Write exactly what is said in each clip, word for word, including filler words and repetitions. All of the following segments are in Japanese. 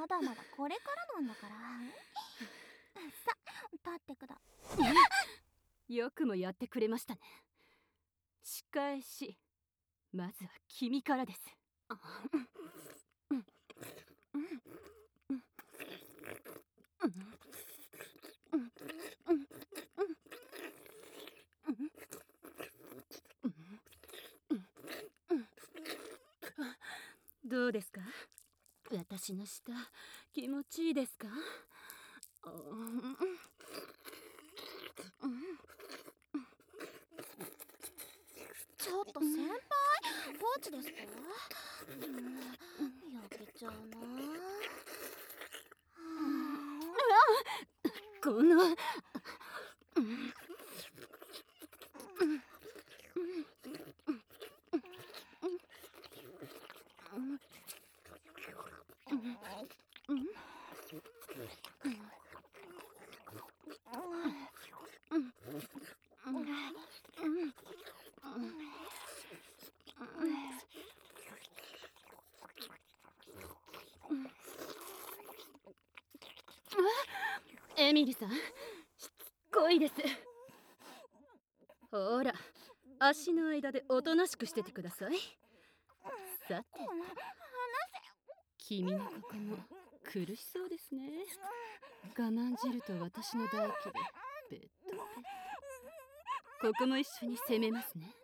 まだまだこれからなんだから。さ、立ってくだ。 よくもやってくれましたね。仕返し、まずは君からです。どうですか？私の舌、気持ちいいですか？ ちょっと先輩、ポーチですか？うん、焼けちゃうな。 このエミリさん、しつこいです。ほら、足の間でおとなしくしててください。さて、君のここも苦しそうですね。我慢汁と私の唾液でベッドベッド。ここも一緒に攻めますね。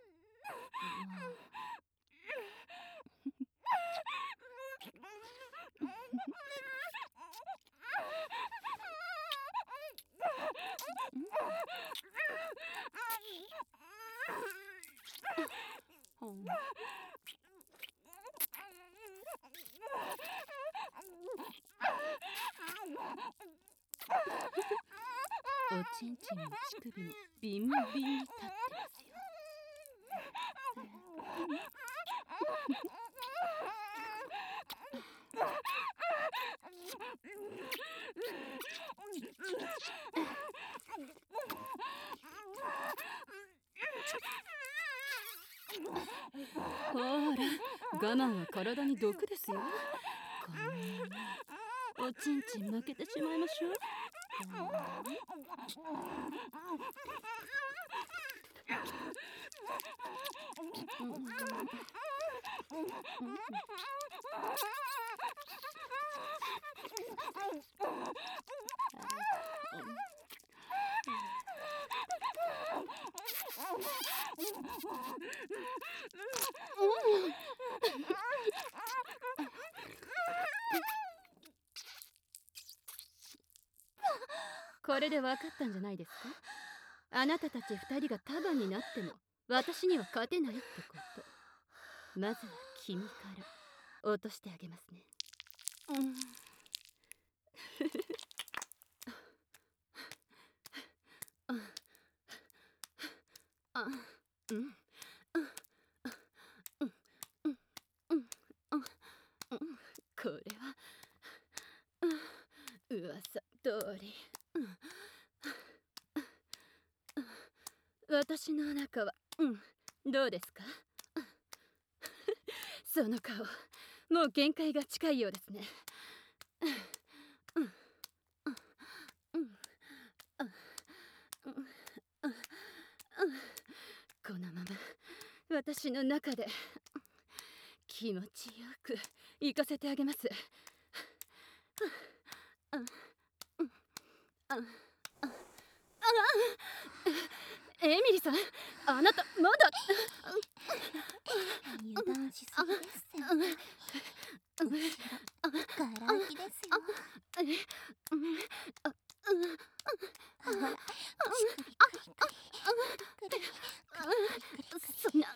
おちんちんも乳首もビンビンに立ってますよ。ほら、我慢は体に毒ですよ。このままおちんちん負けてしまいましょう。これで分かったんじゃないですか？あなたたち二人が束になっても私には勝てないってこと。まずは君から落としてあげますね。うんあ、うん、これは噂通り。私の中は、うん、どうですか？その顔、もう限界が近いようですね。このまま私の中で気持ちよく行かせてあげます。エミリさん、あなたまだ油断しすぎですよ。後ろガラ空きですよ。ほら、乳首クリクリクリクリクリクリクリ。 そんな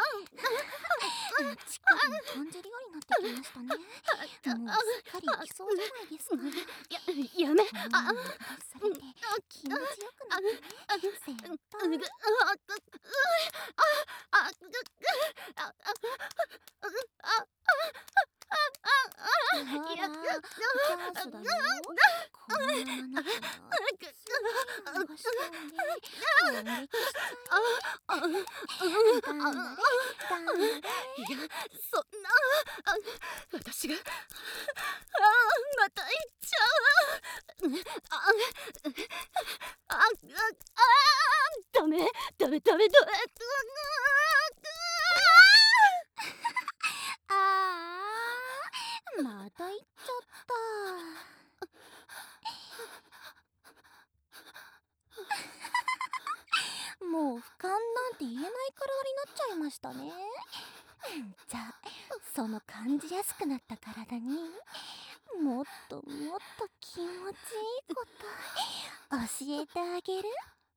乳首も感じるようになってきましたね。もうすっかりいきそうじゃないですか。 や、やめ。 あ、されて気持ちよくなってね、先輩。ほら、チャンスだよ。 このままなったら強いのがしたんで反撃しちゃい。頑張れ頑張れ。 いや、そんな、あ、私が、ああ、また行っちゃう。あ、あ、あ、あ、ダメ、ダメ、ダメ、ダメ。 あー、また行っちゃった。もう俯瞰なんて言えないくらいになっちゃいましたね。じゃあその感じやすくなった体にもっともっと気持ちいいこと教えてあげる。